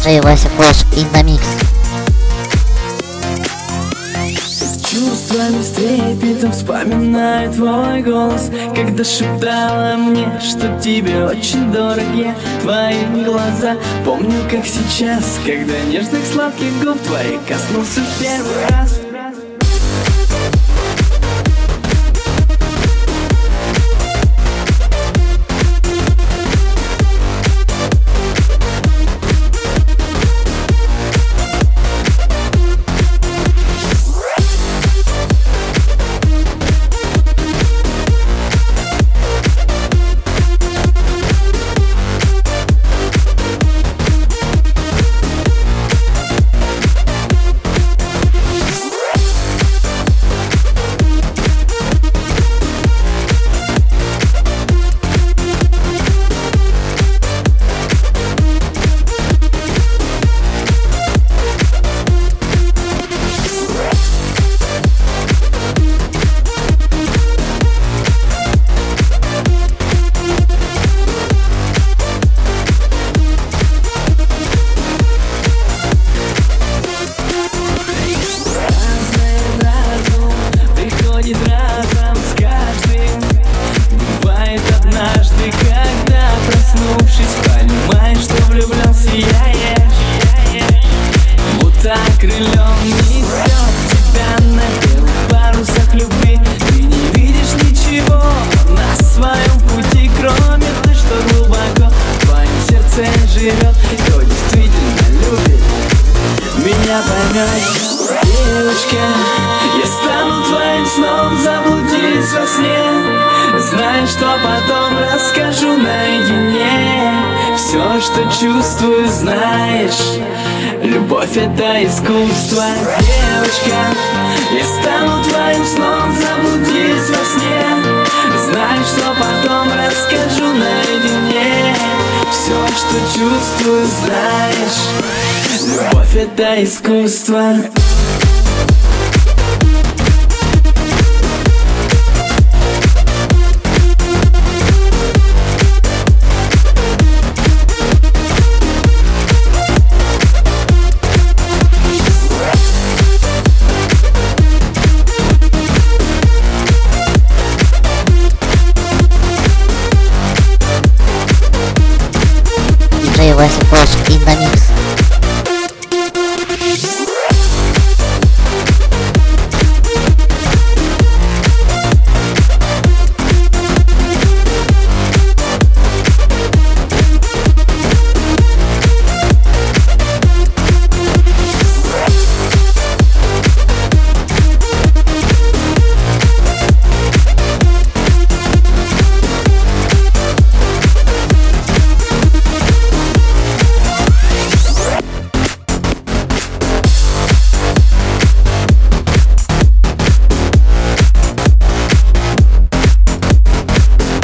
Диджей Вася Флэш in the mix. Чувствами с трепетом вспоминаю твой голос, когда шептала мне, что тебе очень дороги твои глаза. Помню, как сейчас, когда нежных сладких губ твоих коснулся в первый раз. Крылом несет тебя на белых парусах любви. Ты не видишь ничего на своем пути, кроме той, что глубоко в твоем сердце живет. Кто действительно любит, меня поймет. Девочка, я стану твоим сном, заблудись во сне. Знай, что потом расскажу наедине. Все, что чувствую, знаешь, любовь — это искусство. Девочка, я стану твоим сном, заблудись во сне. Знай, что потом расскажу наедине. Все, что чувствую, знаешь, любовь — это искусство. Диджей Вася Флэш in the mix.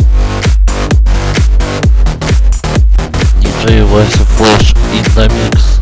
Диджей Вася Флэш in the mix.